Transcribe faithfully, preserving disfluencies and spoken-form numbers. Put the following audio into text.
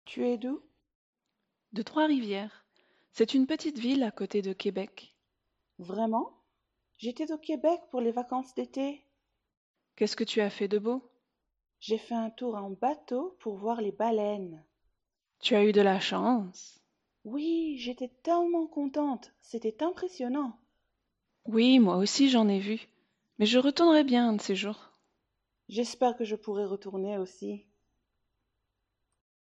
Tu es d'où? De Trois-Rivières. C'est une petite ville à côté de Québec. Vraiment? J'étais au Québec pour les vacances d'été. Qu'est-ce que tu as fait de beau? J'ai fait un tour en bateau pour voir les baleines. Tu as eu de la chance. Oui, j'étais tellement contente. C'était impressionnant. Oui, moi aussi j'en ai vu. Mais je retournerai bien un de ces jours. J'espère que je pourrai retourner aussi.